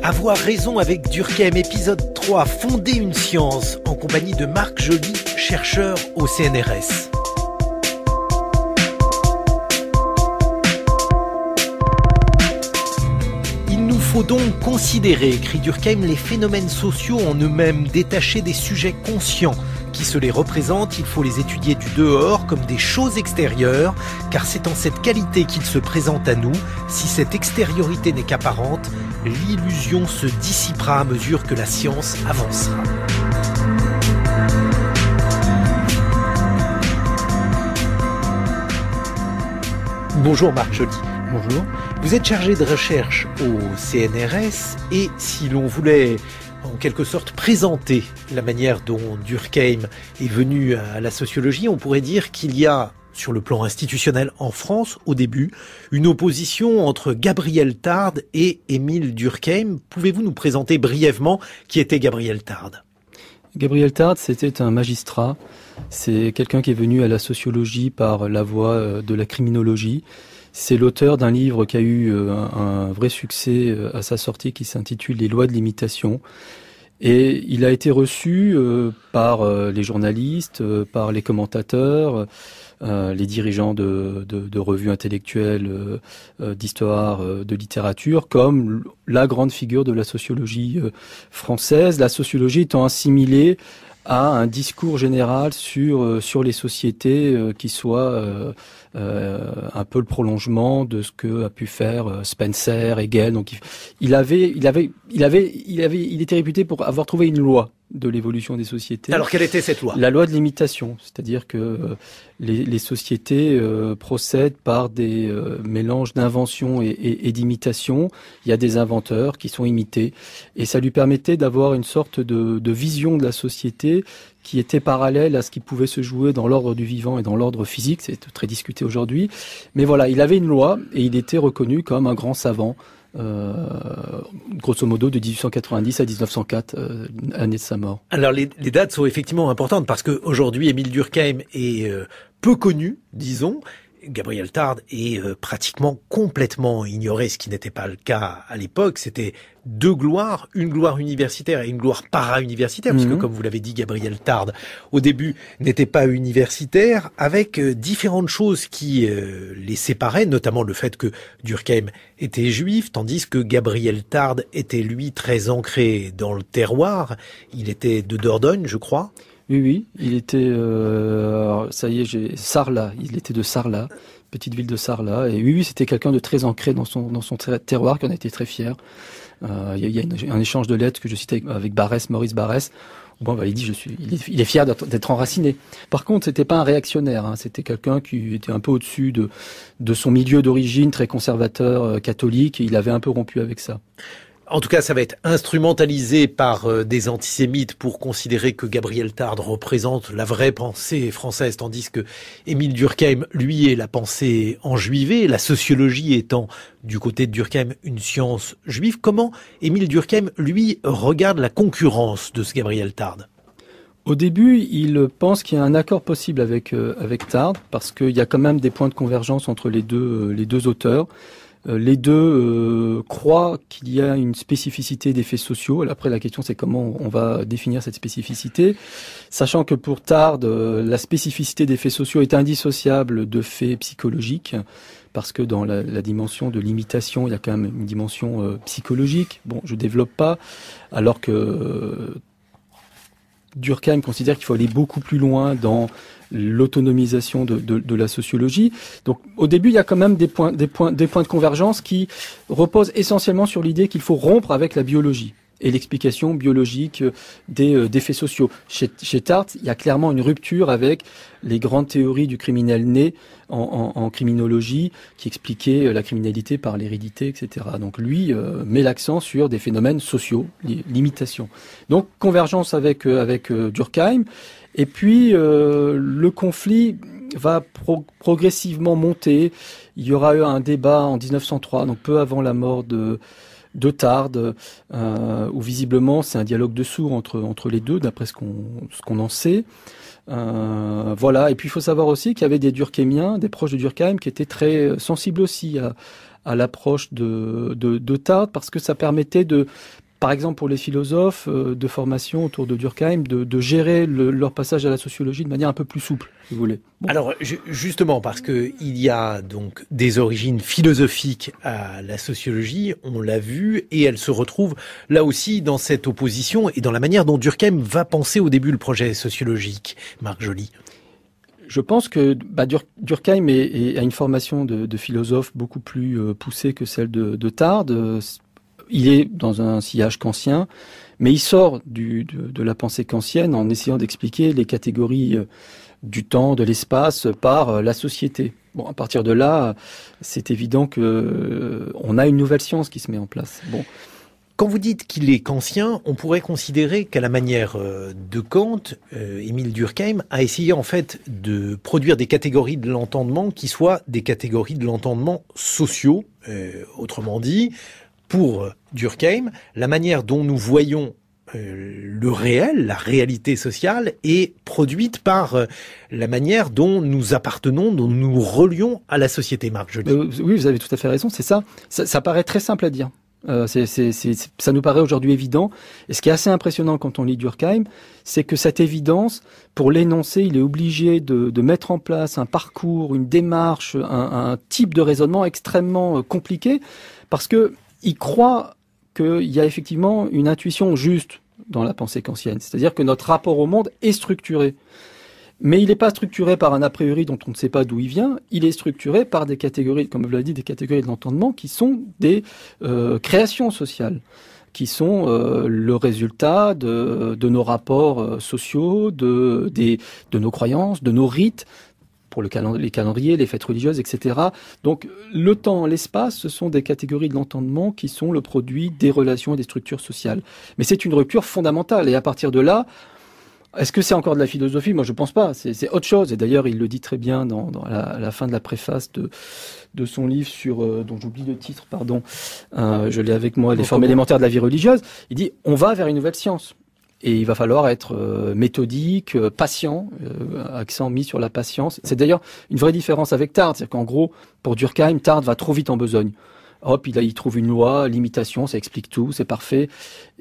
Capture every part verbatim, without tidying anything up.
Avoir raison avec Durkheim, épisode trois, fonder une science, en compagnie de Marc Joly, chercheur au C N R S. Il nous faut donc considérer, écrit Durkheim, les phénomènes sociaux en eux-mêmes, détachés des sujets conscients qui se les représentent. Il faut les étudier du dehors comme des choses extérieures, car c'est en cette qualité qu'ils se présentent à nous. Si cette extériorité n'est qu'apparente, l'illusion se dissipera à mesure que la science avancera. Bonjour Marc Joly. Bonjour. Vous êtes chargé de recherche au C N R S et si l'on voulait en quelque sorte présenter la manière dont Durkheim est venu à la sociologie, on pourrait dire qu'il y a, sur le plan institutionnel en France, au début, une opposition entre Gabriel Tarde et Émile Durkheim. Pouvez-vous nous présenter brièvement qui était Gabriel Tarde ? Gabriel Tarde, c'était un magistrat. C'est quelqu'un qui est venu à la sociologie par la voie de la criminologie. C'est l'auteur d'un livre qui a eu un, un vrai succès à sa sortie qui s'intitule « Les lois de l'imitation ». Et il a été reçu euh, par euh, les journalistes, euh, par les commentateurs, euh, les dirigeants de, de, de revues intellectuelles, euh, euh, d'histoire, euh, de littérature, comme la grande figure de la sociologie euh, française. La sociologie étant assimilée à un discours général sur euh, sur les sociétés euh, qui soit euh, euh, un peu le prolongement de ce que a pu faire euh, Spencer, Hegel. Donc il, il avait il avait il avait il avait il était réputé pour avoir trouvé une loi de l'évolution des sociétés. Alors quelle était cette loi ? La loi de l'imitation, c'est-à-dire que euh, les, les sociétés euh, procèdent par des euh, mélanges d'invention et, et, et d'imitation. Il y a des inventeurs qui sont imités et ça lui permettait d'avoir une sorte de, de vision de la société qui était parallèle à ce qui pouvait se jouer dans l'ordre du vivant et dans l'ordre physique. C'est très discuté aujourd'hui. Mais voilà, il avait une loi et il était reconnu comme un grand savant. Euh, grosso modo de dix-huit cent quatre-vingt-dix à dix-neuf cent quatre, euh, année de sa mort. Alors les, les dates sont effectivement importantes parce que aujourd'hui Émile Durkheim est euh, peu connu, disons. Gabriel Tarde est euh, pratiquement complètement ignoré, ce qui n'était pas le cas à l'époque. C'était deux gloires, une gloire universitaire et une gloire para-universitaire, mmh. puisque comme vous l'avez dit, Gabriel Tarde, au début, n'était pas universitaire, avec euh, différentes choses qui euh, les séparaient, notamment le fait que Durkheim était juif, tandis que Gabriel Tarde était, lui, très ancré dans le terroir. Il était de Dordogne, je crois. Oui, oui, il était, euh, ça y est, j'ai Sarlat, il était de Sarlat, petite ville de Sarlat, et oui, oui, c'était quelqu'un de très ancré dans son dans son terroir, qui en a été très fier. Euh, il y a, il y a une, un échange de lettres que je citais avec, avec Barès, Maurice Barès. Bon, bah, il dit, je suis, il est, il est fier d'être, d'être enraciné. Par contre, c'était pas un réactionnaire, hein, c'était quelqu'un qui était un peu au-dessus de de son milieu d'origine, très conservateur, euh, catholique, et il avait un peu rompu avec ça. En tout cas, ça va être instrumentalisé par euh, des antisémites pour considérer que Gabriel Tarde représente la vraie pensée française, tandis que Émile Durkheim, lui, est la pensée enjuivée, la sociologie étant, du côté de Durkheim, une science juive. Comment Émile Durkheim, lui, regarde la concurrence de ce Gabriel Tarde ? Au début, il pense qu'il y a un accord possible avec euh, avec Tarde, parce qu'il y a quand même des points de convergence entre les deux euh, les deux auteurs. Les deux euh, croient qu'il y a une spécificité des faits sociaux. Après, la question, c'est comment on va définir cette spécificité. Sachant que pour Tarde, euh, la spécificité des faits sociaux est indissociable de faits psychologiques, parce que dans la, la dimension de l'imitation, il y a quand même une dimension euh, psychologique. Bon, je développe pas, alors que euh, Durkheim considère qu'il faut aller beaucoup plus loin dans l'autonomisation de, de, de la sociologie. Donc, au début, il y a quand même des points, des points, des points de convergence qui reposent essentiellement sur l'idée qu'il faut rompre avec la biologie et l'explication biologique des, des faits sociaux. Chez, chez Tarde, il y a clairement une rupture avec les grandes théories du criminel né en, en, en criminologie qui expliquaient la criminalité par l'hérédité, et cetera. Donc lui euh, met l'accent sur des phénomènes sociaux, l'imitation. Donc convergence avec, euh, avec euh, Durkheim. Et puis euh, le conflit va pro- progressivement monter. Il y aura eu un débat en dix-neuf cent trois, donc peu avant la mort de de Tarde, euh, où visiblement c'est un dialogue de sourds entre entre les deux, d'après ce qu'on ce qu'on en sait. Euh, voilà. Et puis il faut savoir aussi qu'il y avait des Durkheimiens, des proches de Durkheim, qui étaient très sensibles aussi à, à l'approche de, de, de Tarde, parce que ça permettait de, par exemple pour les philosophes euh, de formation autour de Durkheim, de, de gérer le, leur passage à la sociologie de manière un peu plus souple, si vous voulez. Bon. Alors justement, parce que il y a donc des origines philosophiques à la sociologie, on l'a vu, et elle se retrouve là aussi dans cette opposition et dans la manière dont Durkheim va penser au début le projet sociologique. Marc Joly. Je pense que bah, Dur, Durkheim est, est, a une formation de, de philosophe beaucoup plus euh, poussée que celle de, de Tarde. Il est dans un sillage kantien, mais il sort du, de, de la pensée kantienne en essayant d'expliquer les catégories euh, du temps, de l'espace par euh, la société. Bon, à partir de là, c'est évident que euh, on a une nouvelle science qui se met en place. Bon. Quand vous dites qu'il est kantien, on pourrait considérer qu'à la manière de Kant, euh, Émile Durkheim a essayé en fait de produire des catégories de l'entendement qui soient des catégories de l'entendement sociaux. Euh, autrement dit, pour Durkheim, la manière dont nous voyons euh, le réel, la réalité sociale, est produite par euh, la manière dont nous appartenons, dont nous relions à la société. Marc Joly. Euh, oui, vous avez tout à fait raison, c'est ça. Ça, ça paraît très simple à dire. Euh, c'est, c'est, c'est, ça nous paraît aujourd'hui évident. Et ce qui est assez impressionnant quand on lit Durkheim, c'est que cette évidence, pour l'énoncer, il est obligé de, de mettre en place un parcours, une démarche, un, un type de raisonnement extrêmement compliqué, parce que il croit qu'il y a effectivement une intuition juste dans la pensée kantienne. C'est-à-dire que notre rapport au monde est structuré. Mais il n'est pas structuré par un a priori dont on ne sait pas d'où il vient. Il est structuré par des catégories, comme vous l'avez dit, des catégories de l'entendement qui sont des euh, créations sociales, qui sont euh, le résultat de, de nos rapports euh, sociaux, de, des, de nos croyances, de nos rites, pour le calend- les calendriers, les fêtes religieuses, et cetera. Donc le temps, l'espace, ce sont des catégories de l'entendement qui sont le produit des relations et des structures sociales. Mais c'est une rupture fondamentale. Et à partir de là, est-ce que c'est encore de la philosophie ? Moi, je pense pas. C'est, c'est autre chose. Et d'ailleurs, il le dit très bien dans, dans la, à la fin de la préface de, de son livre sur, euh, dont j'oublie le titre, pardon. Euh, je l'ai avec moi, Les formes élémentaires de la vie religieuse. Il dit, on va vers une nouvelle science. Et il va falloir être euh, méthodique, euh, patient, euh, accent mis sur la patience. C'est d'ailleurs une vraie différence avec Tarde. C'est-à-dire qu'en gros, pour Durkheim, Tarde va trop vite en besogne. Hop, il, a, il trouve une loi, limitation, ça explique tout, c'est parfait.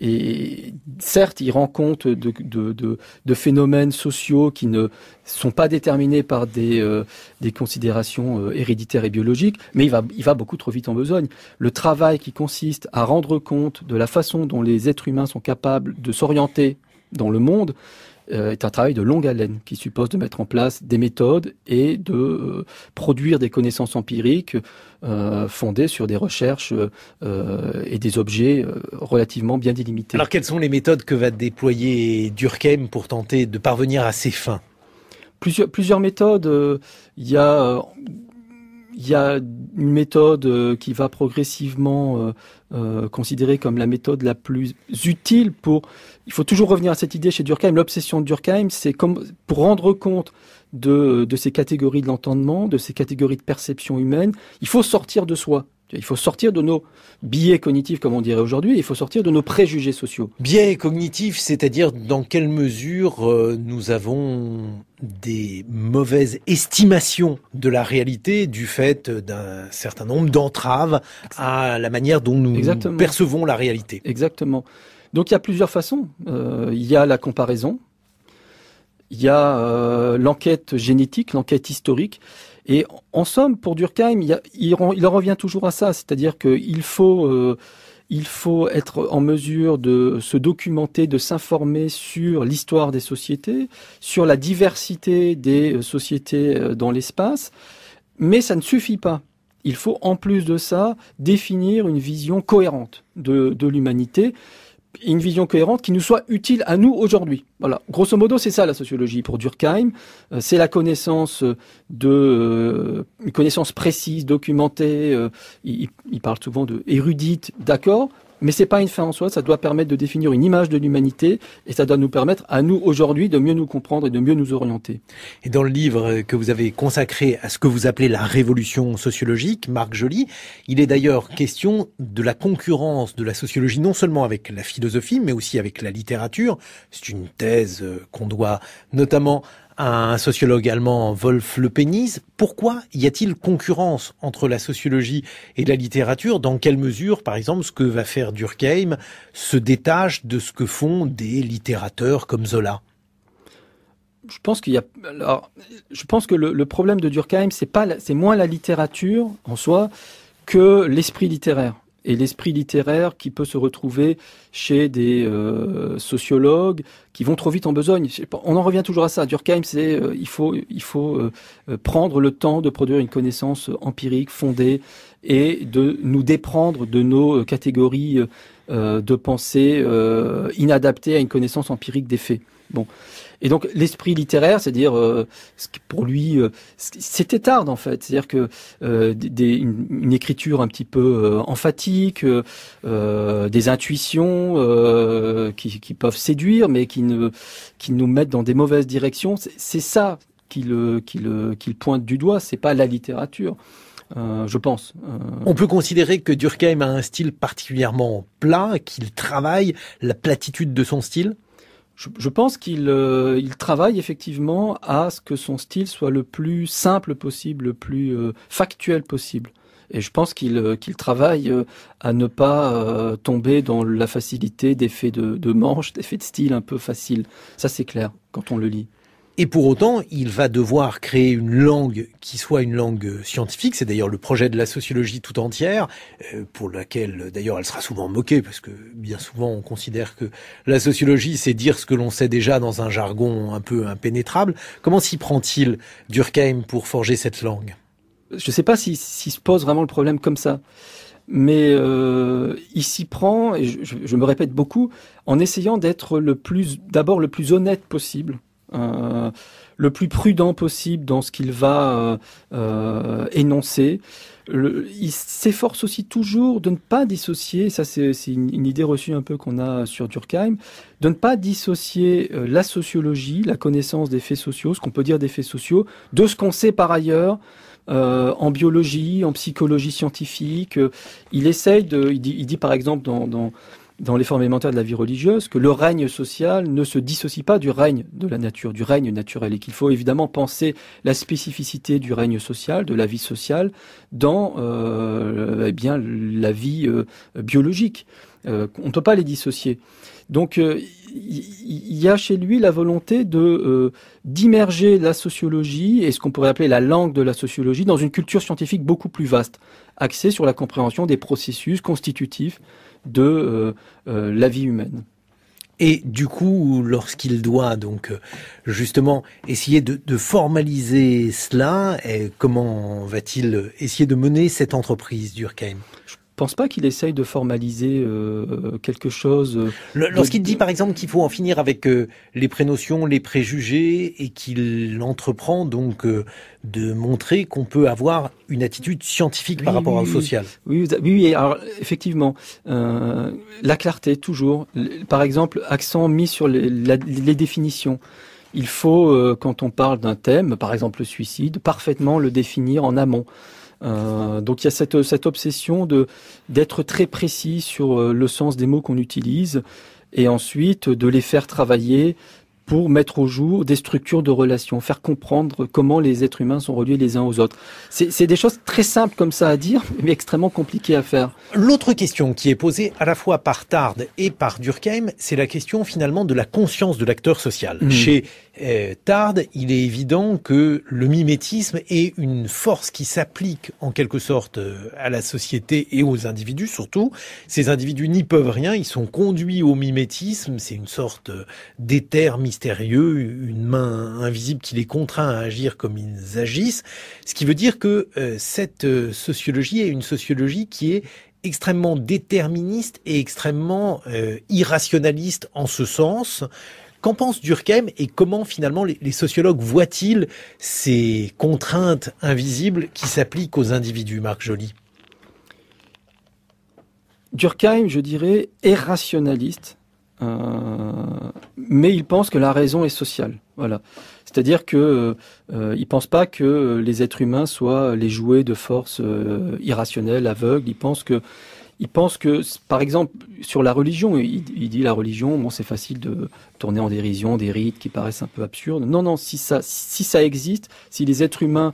Et certes, il rend compte de, de, de, de phénomènes sociaux qui ne sont pas déterminés par des, euh, des considérations euh, héréditaires et biologiques, mais il va, il va beaucoup trop vite en besogne. Le travail qui consiste à rendre compte de la façon dont les êtres humains sont capables de s'orienter dans le monde euh, est un travail de longue haleine qui suppose de mettre en place des méthodes et de euh, produire des connaissances empiriques euh, fondées sur des recherches euh, et des objets euh, relativement bien délimités. Alors quelles sont les méthodes que va déployer Durkheim pour tenter de parvenir à ses fins ? Plusieurs, plusieurs méthodes. Euh, il y a... Euh, Il y a une méthode euh, qui va progressivement euh, euh, considérée comme la méthode la plus utile pour... Il faut toujours revenir à cette idée chez Durkheim. L'obsession de Durkheim, c'est comme pour rendre compte de, de ces catégories de l'entendement, de ces catégories de perception humaine, il faut sortir de soi. Il faut sortir de nos biais cognitifs, comme on dirait aujourd'hui, il faut sortir de nos préjugés sociaux. Biais cognitifs, c'est-à-dire dans quelle mesure euh, nous avons des mauvaises estimations de la réalité du fait d'un certain nombre d'entraves à la manière dont nous Exactement. percevons la réalité. Exactement. Donc il y a plusieurs façons. Euh, il y a la comparaison, il y a euh, l'enquête génétique, l'enquête historique. Et en somme, pour Durkheim, il, y a, il, il en revient toujours à ça, c'est-à-dire qu'il faut, euh, il faut être en mesure de se documenter, de s'informer sur l'histoire des sociétés, sur la diversité des sociétés dans l'espace, mais ça ne suffit pas. Il faut en plus de ça définir une vision cohérente de, de l'humanité, une vision cohérente qui nous soit utile à nous aujourd'hui. Voilà, grosso modo, c'est ça la sociologie pour Durkheim. Euh, c'est la connaissance de euh, une connaissance précise, documentée. Euh, il, il parle souvent de érudite, d'accord, mais c'est pas une fin en soi. Ça doit permettre de définir une image de l'humanité et ça doit nous permettre à nous aujourd'hui de mieux nous comprendre et de mieux nous orienter. Et dans le livre que vous avez consacré à ce que vous appelez la révolution sociologique, Marc Joly, il est d'ailleurs question de la concurrence de la sociologie non seulement avec la philosophie mais aussi avec la littérature. C'est une thèse qu'on doit notamment à un sociologue allemand, Wolf Lepenies. Pourquoi y a-t-il concurrence entre la sociologie et la littérature? Dans quelle mesure, par exemple, ce que va faire Durkheim se détache de ce que font des littérateurs comme Zola? Je pense qu'il y a. Alors, je pense que le, le problème de Durkheim, c'est pas, la, c'est moins la littérature en soi que l'esprit littéraire. Et l'esprit littéraire qui peut se retrouver chez des euh, sociologues qui vont trop vite en besogne. On en revient toujours à ça. Durkheim, c'est euh, il faut il faut euh, prendre le temps de produire une connaissance empirique fondée et de nous déprendre de nos catégories euh, de pensée euh, inadaptées à une connaissance empirique des faits. Bon. Et donc l'esprit littéraire, c'est-à-dire euh, pour lui, euh, c'était Tarde en fait, c'est-à-dire que euh, des, une, une écriture un petit peu euh, emphatique, euh, des intuitions euh, qui, qui peuvent séduire, mais qui ne qui nous mettent dans des mauvaises directions. C'est, c'est ça qui le qui le qui le pointe du doigt. C'est pas la littérature. Euh, je pense. Euh... On peut considérer que Durkheim a un style particulièrement plat, qu'il travaille la platitude de son style. Je, je pense qu'il euh, il travaille effectivement à ce que son style soit le plus simple possible, le plus euh, factuel possible. Et je pense qu'il euh, qu'il travaille euh, à ne pas euh, tomber dans la facilité d'effets de, de manche, d'effets de style un peu facile. Ça, c'est clair quand on le lit. Et pour autant, il va devoir créer une langue qui soit une langue scientifique. C'est d'ailleurs le projet de la sociologie tout entière, euh, pour laquelle d'ailleurs elle sera souvent moquée, parce que bien souvent on considère que la sociologie, c'est dire ce que l'on sait déjà dans un jargon un peu impénétrable. Comment s'y prend-il, Durkheim, pour forger cette langue? Je ne sais pas s'il si, si se pose vraiment le problème comme ça. Mais euh, il s'y prend, et je, je, je me répète beaucoup, en essayant d'être le plus, d'abord le plus honnête possible. Euh, le plus prudent possible dans ce qu'il va euh, euh, énoncer. Le, il s'efforce aussi toujours de ne pas dissocier, ça c'est, c'est une, une idée reçue un peu qu'on a sur Durkheim, de ne pas dissocier euh, la sociologie, la connaissance des faits sociaux, ce qu'on peut dire des faits sociaux, de ce qu'on sait par ailleurs euh, en biologie, en psychologie scientifique. Il essaye de, il dit, il dit par exemple dans, dans dans les formes élémentaires de la vie religieuse, que le règne social ne se dissocie pas du règne de la nature, du règne naturel, et qu'il faut évidemment penser la spécificité du règne social, de la vie sociale, dans euh, eh bien la vie euh, biologique. Euh, on ne peut pas les dissocier. Donc euh, il y a chez lui la volonté de euh, d'immerger la sociologie et ce qu'on pourrait appeler la langue de la sociologie dans une culture scientifique beaucoup plus vaste, axée sur la compréhension des processus constitutifs de euh, euh, la vie humaine. Et du coup, lorsqu'il doit donc justement essayer de, de formaliser cela, et comment va-t-il essayer de mener cette entreprise, Durkheim? Je pense pas qu'il essaye de formaliser euh, quelque chose. Euh, Lorsqu'il de... dit par exemple qu'il faut en finir avec euh, les prénotions, les préjugés, et qu'il entreprend donc euh, de montrer qu'on peut avoir une attitude scientifique oui, par rapport oui, au social. Oui, oui, oui. Alors effectivement, euh, la clarté toujours. Par exemple, accent mis sur les, la, les définitions. Il faut, euh, quand on parle d'un thème, par exemple le suicide, parfaitement le définir en amont. Euh, donc il y a cette, cette obsession de d'être très précis sur euh, le sens des mots qu'on utilise et ensuite de les faire travailler pour mettre au jour des structures de relations, faire comprendre comment les êtres humains sont reliés les uns aux autres. C'est, c'est des choses très simples comme ça à dire, mais extrêmement compliquées à faire. L'autre question qui est posée à la fois par Tarde et par Durkheim, c'est la question finalement de la conscience de l'acteur social. Mmh. Chez euh, Tarde, il est évident que le mimétisme est une force qui s'applique en quelque sorte à la société et aux individus surtout. Ces individus n'y peuvent rien, ils sont conduits au mimétisme, c'est une sorte d'éther mystérieux, une main invisible qui les contraint à agir comme ils agissent, ce qui veut dire que euh, cette euh, sociologie est une sociologie qui est extrêmement déterministe et extrêmement euh, irrationaliste en ce sens. Qu'en pense Durkheim et comment finalement les, les sociologues voient-ils ces contraintes invisibles qui s'appliquent aux individus, Marc Joly? Durkheim, je dirais, est rationaliste. Euh, mais il pense que la raison est sociale. Voilà. C'est-à-dire que euh, il pense pas que les êtres humains soient les jouets de forces euh, irrationnelles, aveugles. Il pense que il pense que, par exemple, sur la religion, il, il dit la religion, bon, c'est facile de tourner en dérision des rites qui paraissent un peu absurdes. Non, non, si ça, si ça existe, si les êtres humains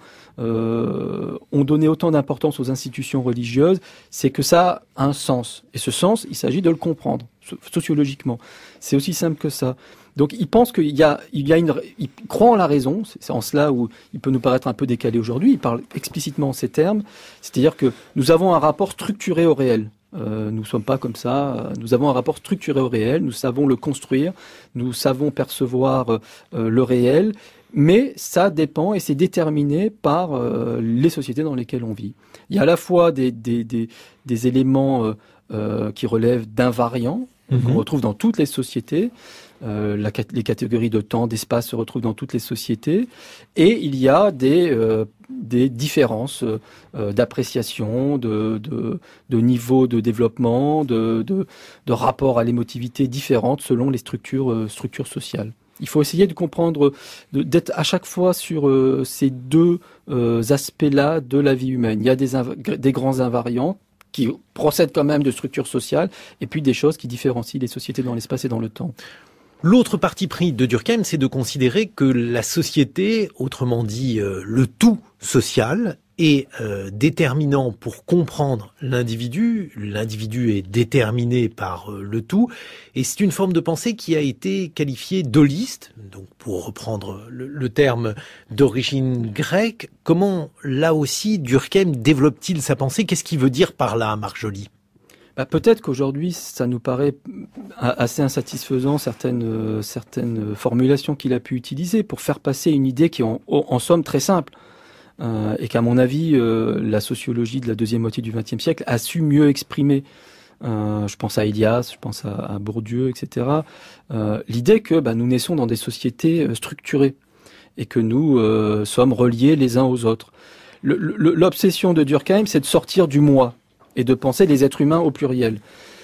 euh, ont donné autant d'importance aux institutions religieuses, c'est que ça a un sens. Et ce sens, il s'agit de le comprendre sociologiquement. C'est aussi simple que ça. Donc, il pense qu'il y a, il y a une, il croit en la raison. C'est en cela où il peut nous paraître un peu décalé aujourd'hui. Il parle explicitement en ces termes. C'est-à-dire que nous avons un rapport structuré au réel. Euh, nous ne sommes pas comme ça. Nous avons un rapport structuré au réel. Nous savons le construire. Nous savons percevoir euh, le réel. Mais ça dépend et c'est déterminé par euh, les sociétés dans lesquelles on vit. Il y a à la fois des, des, des, des éléments euh, euh, qui relèvent d'invariants, mmh. qu'on retrouve dans toutes les sociétés. Euh, la, les catégories de temps, d'espace se retrouvent dans toutes les sociétés. Et il y a des, euh, des différences euh, d'appréciation, de, de, de niveau de développement, de, de, de rapport à l'émotivité différentes selon les structures, euh, structures sociales. Il faut essayer de comprendre, de, d'être à chaque fois sur euh, ces deux euh, aspects-là de la vie humaine. Il y a des, inv- des grands invariants qui procèdent quand même de structures sociales, et puis des choses qui différencient les sociétés dans l'espace et dans le temps. L'autre parti pris de Durkheim, c'est de considérer que la société, autrement dit euh, le tout social, est euh, déterminant pour comprendre l'individu. L'individu est déterminé par euh, le tout, et c'est une forme de pensée qui a été qualifiée d'holiste. Donc, pour reprendre le, le terme d'origine grecque, comment là aussi Durkheim développe-t-il sa pensée? Qu'est-ce qu'il veut dire par là, Marc Joly? Bah, peut-être qu'aujourd'hui, ça nous paraît assez insatisfaisant, certaines, euh, certaines formulations qu'il a pu utiliser pour faire passer une idée qui est en, en somme très simple. Euh, et qu'à mon avis, euh, la sociologie de la deuxième moitié du vingtième siècle a su mieux exprimer. Euh, je pense à Elias, je pense à, à Bourdieu, et cetera. Euh, l'idée que bah, nous naissons dans des sociétés structurées et que nous euh, sommes reliés les uns aux autres. Le, le, l'obsession de Durkheim, c'est de sortir du moi et de penser les êtres humains au pluriel.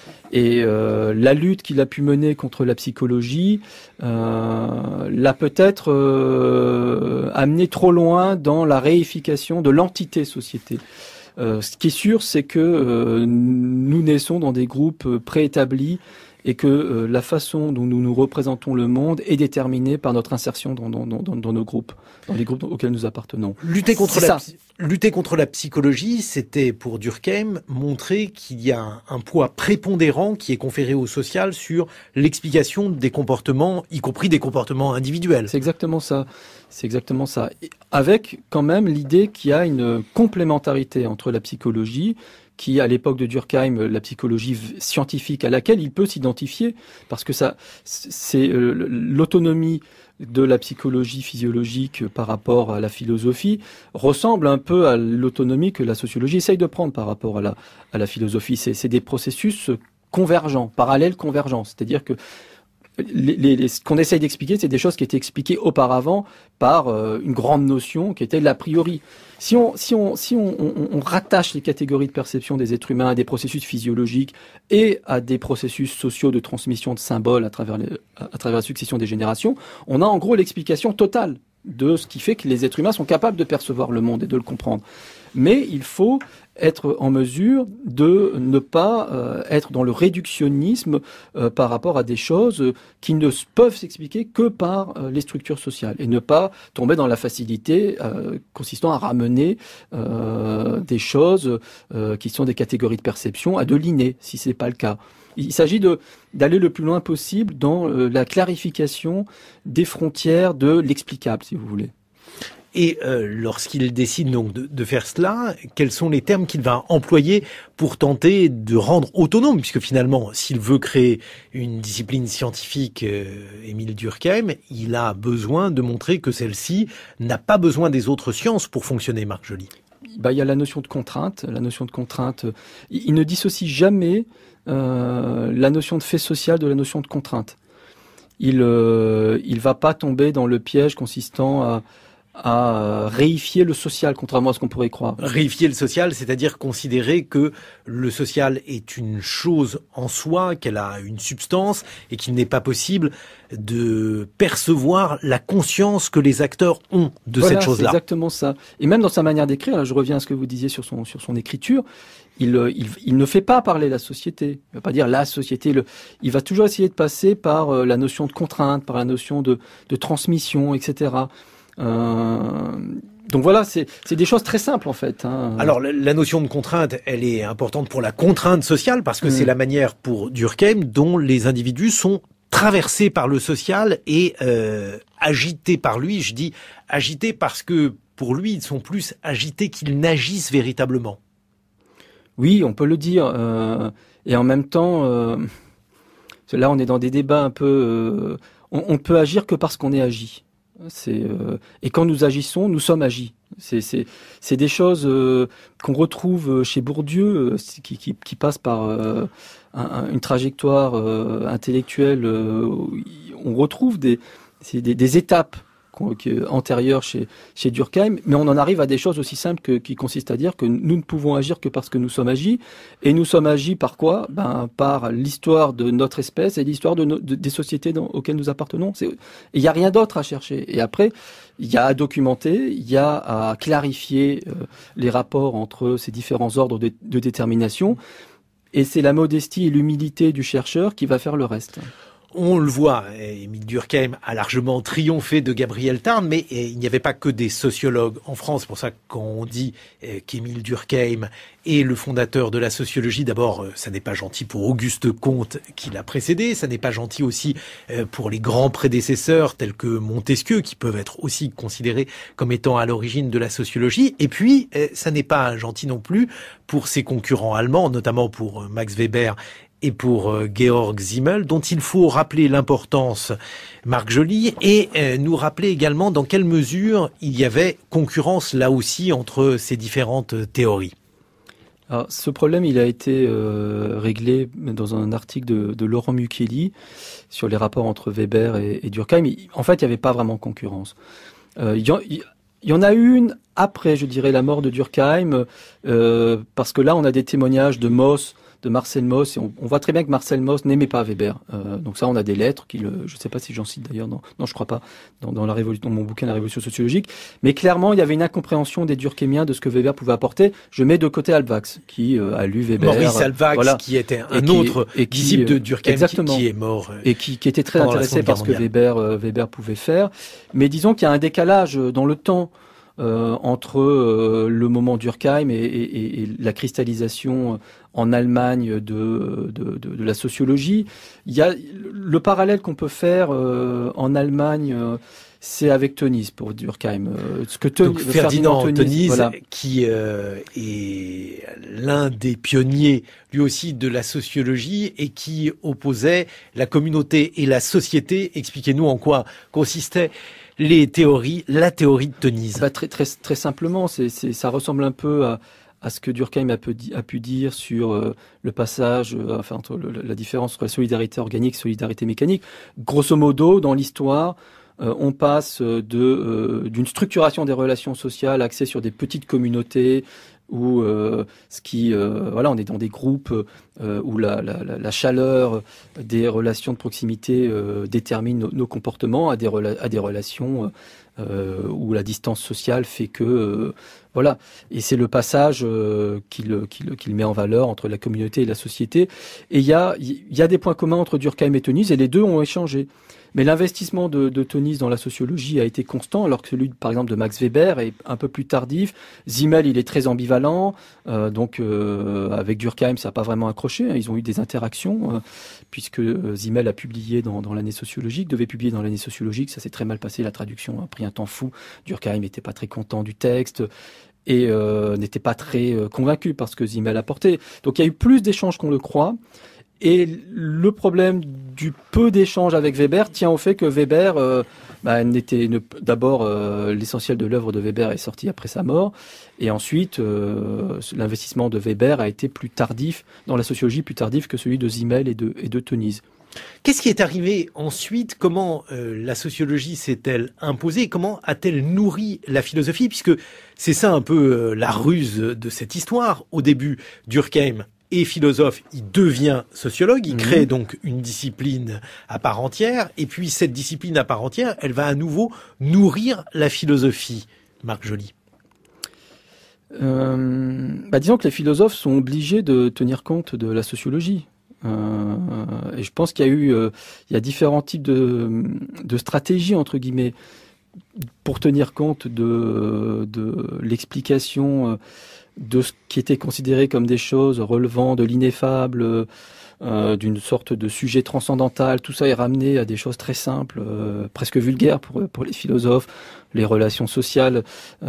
Et euh, la lutte qu'il a pu mener contre la psychologie euh, l'a peut-être euh, amené trop loin dans la réification de l'entité société. Euh, ce qui est sûr, c'est que euh, nous naissons dans des groupes préétablis et que euh, la façon dont nous nous représentons le monde est déterminée par notre insertion dans, dans, dans, dans nos groupes, dans les groupes auxquels nous appartenons. Lutter contre, la, lutter contre la psychologie, c'était pour Durkheim montrer qu'il y a un, un poids prépondérant qui est conféré au social sur l'explication des comportements, y compris des comportements individuels. C'est exactement ça. C'est exactement ça. Et avec quand même l'idée qu'il y a une complémentarité entre la psychologie, qui, à l'époque de Durkheim, la psychologie scientifique à laquelle il peut s'identifier, parce que ça, c'est euh, l'autonomie de la psychologie physiologique par rapport à la philosophie ressemble un peu à l'autonomie que la sociologie essaye de prendre par rapport à la, à la philosophie. C'est, c'est des processus convergents, parallèles convergents. C'est-à-dire que Les, les, les, ce qu'on essaye d'expliquer, c'est des choses qui étaient expliquées auparavant par euh, une grande notion qui était l'a priori. Si on, si on, si on, on, on rattache les catégories de perception des êtres humains à des processus physiologiques et à des processus sociaux de transmission de symboles à travers, les, à travers la succession des générations, on a en gros l'explication totale de ce qui fait que les êtres humains sont capables de percevoir le monde et de le comprendre. Mais il faut être en mesure de ne pas euh, être dans le réductionnisme euh, par rapport à des choses qui ne peuvent s'expliquer que par euh, les structures sociales et ne pas tomber dans la facilité euh, consistant à ramener euh, des choses euh, qui sont des catégories de perception à de l'inné, si c'est pas le cas. Il s'agit de, d'aller le plus loin possible dans euh, la clarification des frontières de l'explicable, si vous voulez. Et euh, lorsqu'il décide donc de, de faire cela, quels sont les termes qu'il va employer pour tenter de rendre autonome, puisque finalement, s'il veut créer une discipline scientifique, euh, Émile Durkheim, il a besoin de montrer que celle-ci n'a pas besoin des autres sciences pour fonctionner, Marc Joly. Bah, il y a la notion de contrainte. La notion de contrainte, il, il ne dissocie jamais euh, la notion de fait social de la notion de contrainte. Il euh, il va pas tomber dans le piège consistant à à réifier le social, contrairement à ce qu'on pourrait croire. Réifier le social, c'est-à-dire considérer que le social est une chose en soi, qu'elle a une substance, et qu'il n'est pas possible de percevoir la conscience que les acteurs ont de voilà, cette chose-là. C'est exactement ça. Et même dans sa manière d'écrire, là, je reviens à ce que vous disiez sur son, sur son écriture, il, il, il ne fait pas parler la société. Il va pas dire la société. Le, il va toujours essayer de passer par euh, la notion de contrainte, par la notion de, de transmission, et cetera. Euh, donc voilà, c'est, c'est des choses très simples en fait. Hein. Alors la, la notion de contrainte, elle est importante pour la contrainte sociale parce que mmh. c'est la manière pour Durkheim dont les individus sont traversés par le social et euh, agités par lui. Je dis agités parce que pour lui, ils sont plus agités qu'ils n'agissent véritablement. Oui, on peut le dire. Euh, et en même temps, euh, là on est dans des débats un peu... Euh, on, on peut agir que parce qu'on est agi. C'est, euh, et quand nous agissons, nous sommes agis. C'est, c'est, c'est des choses euh, qu'on retrouve chez Bourdieu, euh, qui, qui, qui passent par euh, un, une trajectoire euh, intellectuelle. Euh, on retrouve des, c'est des, des étapes antérieures chez, chez Durkheim, mais on en arrive à des choses aussi simples que, qui consistent à dire que nous ne pouvons agir que parce que nous sommes agis. Et nous sommes agis par quoi ? Ben, par l'histoire de notre espèce et l'histoire de, no, de des sociétés dans, auxquelles nous appartenons. Il n'y a rien d'autre à chercher. Et après, il y a à documenter, il y a à clarifier euh, les rapports entre ces différents ordres de, de détermination. Et c'est la modestie et l'humilité du chercheur qui va faire le reste. On le voit, Émile Durkheim a largement triomphé de Gabriel Tarde, mais il n'y avait pas que des sociologues en France. C'est pour ça qu'on dit qu'Émile Durkheim est le fondateur de la sociologie. D'abord, ça n'est pas gentil pour Auguste Comte qui l'a précédé, ça n'est pas gentil aussi pour les grands prédécesseurs tels que Montesquieu, qui peuvent être aussi considérés comme étant à l'origine de la sociologie. Et puis, ça n'est pas gentil non plus pour ses concurrents allemands, notamment pour Max Weber et pour euh, Georg Simmel, dont il faut rappeler l'importance, Marc Joly, et euh, nous rappeler également dans quelle mesure il y avait concurrence là aussi entre ces différentes théories. Alors, ce problème, il a été euh, réglé dans un article de, de Laurent Mucchielli sur les rapports entre Weber et, et Durkheim. En fait, il n'y avait pas vraiment concurrence. Euh, il y en, il y en a une après, je dirais, la mort de Durkheim, euh, parce que là, on a des témoignages de Mauss, de Marcel Mauss, et on, on voit très bien que Marcel Mauss n'aimait pas Weber. Euh, donc ça, on a des lettres, qui le, je ne sais pas si j'en cite d'ailleurs, non, non, je crois pas, dans, dans, la révolution, dans mon bouquin La Révolution sociologique, mais clairement, il y avait une incompréhension des Durkheimiens de ce que Weber pouvait apporter. Je mets de côté Halbwachs, qui euh, a lu Weber. Maurice Halbwachs, voilà, qui était un qui, autre et qui, disciple de Durkheim, exactement, qui, qui est mort. Et qui, qui était très intéressé par ce que Weber, euh, Weber pouvait faire. Mais disons qu'il y a un décalage dans le temps Euh, entre euh, le moment Durkheim et, et, et la cristallisation en Allemagne de, de, de, de la sociologie. Il y a le parallèle qu'on peut faire euh, en Allemagne, euh, c'est avec Tönnies pour Durkheim. Euh, ce que Tön- Donc Ferdinand, Ferdinand Tönnies, voilà. qui euh, est l'un des pionniers, lui aussi, de la sociologie et qui opposait la communauté et la société. Expliquez-nous en quoi consistait les théories, la théorie de Tönnies. Bah, très, très, très simplement, c'est, c'est, ça ressemble un peu à, à ce que Durkheim a pu, a pu dire sur euh, le passage, euh, enfin, entre le, la différence entre la solidarité organique et la solidarité mécanique. Grosso modo, dans l'histoire, euh, on passe de, euh, d'une structuration des relations sociales axée sur des petites communautés, où euh, ce qui euh, voilà, on est dans des groupes euh, où la, la, la chaleur des relations de proximité euh, détermine nos, nos comportements, à des rela- à des relations euh, où la distance sociale fait que euh, voilà, et c'est le passage euh, qu'il, qu'il, qu'il met en valeur entre la communauté et la société. Et il y a il y a des points communs entre Durkheim et Tönnies, et les deux ont échangé. Mais l'investissement de, de Tönnies dans la sociologie a été constant, alors que celui, par exemple, de Max Weber est un peu plus tardif. Simmel, il est très ambivalent, euh, donc euh, avec Durkheim, ça n'a pas vraiment accroché. Hein. Ils ont eu des interactions, euh, puisque euh, Simmel a publié dans, dans l'année sociologique, devait publier dans l'année sociologique, ça s'est très mal passé, la traduction a pris un temps fou. Durkheim n'était pas très content du texte et euh, n'était pas très euh, convaincu par ce que Simmel apportait. Donc il y a eu plus d'échanges qu'on le croit. Et le problème du peu d'échanges avec Weber tient au fait que Weber euh, bah, n'était ne, d'abord euh, l'essentiel de l'œuvre de Weber est sorti après sa mort, et ensuite euh, l'investissement de Weber a été plus tardif dans la sociologie, plus tardif que celui de Simmel et de, et de Tönnies. Qu'est-ce qui est arrivé ensuite ? Comment euh, la sociologie s'est-elle imposée ? Comment a-t-elle nourri la philosophie ? Puisque c'est ça un peu euh, la ruse de cette histoire. Au début, Durkheim est philosophe, il devient sociologue, il mmh. crée donc une discipline à part entière, et puis cette discipline à part entière, elle va à nouveau nourrir la philosophie. Marc Joly. euh, bah disons que les philosophes sont obligés de tenir compte de la sociologie. Euh, et je pense qu'il y a eu, euh, il y a différents types de, de stratégies entre guillemets pour tenir compte de, de l'explication de ce qui était considéré comme des choses relevant de l'ineffable, euh, d'une sorte de sujet transcendantal. Tout ça est ramené à des choses très simples, euh, presque vulgaires pour pour les philosophes. Les relations sociales,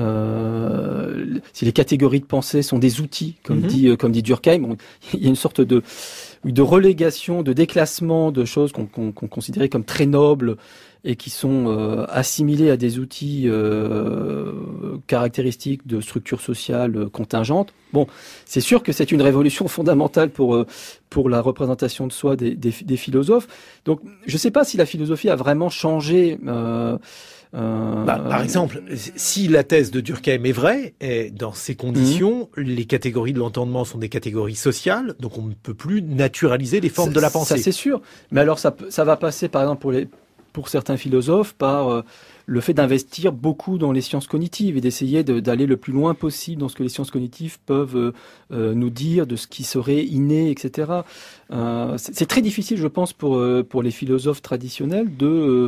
euh, si les catégories de pensée sont des outils, comme mm-hmm. dit comme dit Durkheim, on, il y a une sorte de de relégation, de déclassement de choses qu'on qu'on, qu'on considérait comme très nobles et qui sont euh, assimilés à des outils euh, caractéristiques de structures sociales contingentes. Bon, c'est sûr que c'est une révolution fondamentale pour euh, pour la représentation de soi des, des, des philosophes. Donc, je ne sais pas si la philosophie a vraiment changé. Euh, euh, bah, par exemple, si la thèse de Durkheim est vraie, et dans ces conditions, mmh. les catégories de l'entendement sont des catégories sociales, donc on ne peut plus naturaliser les formes ça, de la pensée. Ça, c'est sûr. Mais alors, ça, ça va passer, par exemple, pour les pour certains philosophes, par euh, le fait d'investir beaucoup dans les sciences cognitives et d'essayer de, d'aller le plus loin possible dans ce que les sciences cognitives peuvent euh, euh, nous dire, de ce qui serait inné, et cetera. Euh, c'est, c'est très difficile, je pense, pour euh, pour les philosophes traditionnels de euh,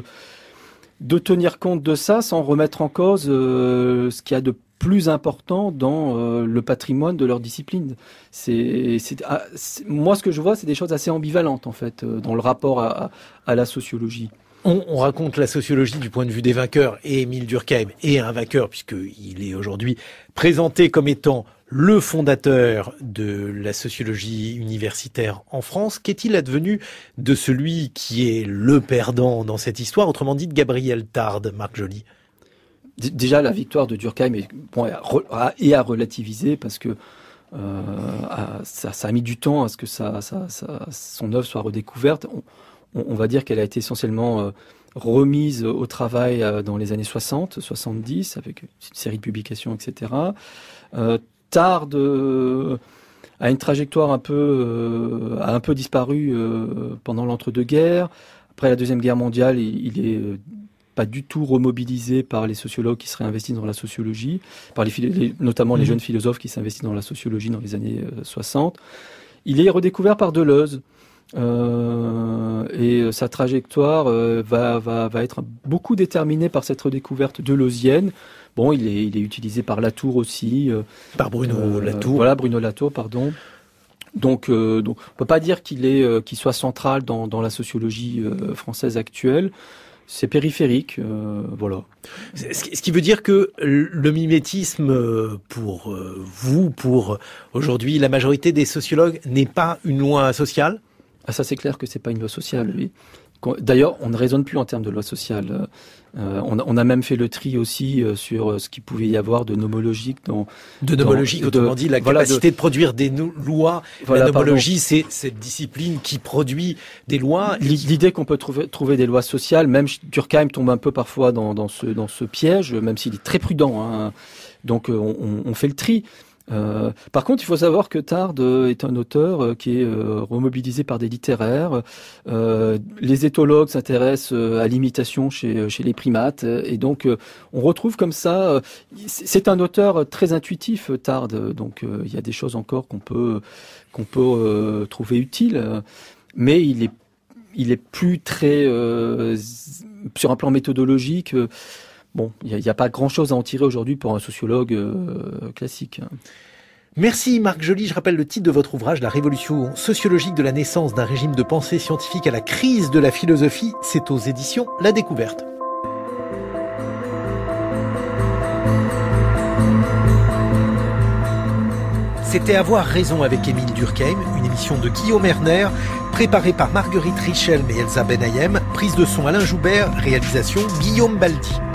de tenir compte de ça sans remettre en cause euh, ce qu'il y a de plus important dans euh, le patrimoine de leur discipline. C'est, c'est, ah, c'est, moi, ce que je vois, c'est des choses assez ambivalentes, en fait, euh, dans le rapport à, à, à la sociologie. On, on raconte la sociologie du point de vue des vainqueurs, et Émile Durkheim est un vainqueur puisqu'il est aujourd'hui présenté comme étant le fondateur de la sociologie universitaire en France. Qu'est-il advenu de celui qui est le perdant dans cette histoire, autrement dit de Gabriel Tarde, Marc Joly? Déjà, la victoire de Durkheim est, bon, est à relativiser parce que euh, ça, ça a mis du temps à ce que ça, ça, ça, son œuvre soit redécouverte. On, on va dire qu'elle a été essentiellement euh, remise au travail euh, dans les années soixante, soixante-dix, avec une série de publications, et cetera. Euh, Tarde euh, a une trajectoire un peu, euh, a un peu disparu euh, pendant l'entre-deux-guerres. Après la Deuxième Guerre mondiale, il, il est euh, pas du tout remobilisé par les sociologues qui seraient investis dans la sociologie, par les, les notamment les jeunes philosophes qui s'investissent dans la sociologie dans les années euh, soixante. Il est redécouvert par Deleuze. Euh, et sa trajectoire euh, va, va, va être beaucoup déterminée par cette redécouverte deleuzienne. Bon, il est, il est utilisé par Latour aussi. Euh, par Bruno euh, Latour. Voilà, Bruno Latour, pardon. Donc, euh, donc, on peut pas dire qu'il est, euh, qu'il soit central dans, dans la sociologie euh, française actuelle. C'est périphérique, euh, voilà. Ce qui veut dire que le mimétisme, pour vous, pour aujourd'hui la majorité des sociologues, n'est pas une loi sociale ? Ah, ça, c'est clair que c'est pas une loi sociale, oui. D'ailleurs, on ne raisonne plus en termes de loi sociale. Euh, on, a, on a même fait le tri aussi euh, sur ce qu'il pouvait y avoir de nomologique dans... De nomologique, dans, autrement de, dit, la voilà, capacité de, de produire des no- lois. Voilà, la nomologie, pardon. C'est cette discipline qui produit des lois. L'idée qu'on peut trouver, trouver des lois sociales, même Durkheim tombe un peu parfois dans, dans, ce, dans ce piège, même s'il est très prudent. Hein. Donc, on, on fait le tri. Euh, par contre, il faut savoir que Tarde est un auteur euh, qui est euh, remobilisé par des littéraires. Euh, les éthologues s'intéressent euh, à l'imitation chez, chez les primates, et donc euh, on retrouve comme ça. Euh, c'est un auteur très intuitif, Tarde. Donc euh, il y a des choses encore qu'on peut qu'on peut euh, trouver utiles, mais il est il est plus très euh, sur un plan méthodologique. Euh, Bon, il n'y a, a pas grand-chose à en tirer aujourd'hui pour un sociologue euh, classique. Merci Marc Joly. Je rappelle le titre de votre ouvrage, La révolution sociologique de la naissance d'un régime de pensée scientifique à la crise de la philosophie. C'est aux éditions La Découverte. C'était Avoir raison avec Émile Durkheim, une émission de Guillaume Erner, préparée par Marguerite Richelme et Elsa Benayem, prise de son Alain Joubert, réalisation Guillaume Baldi.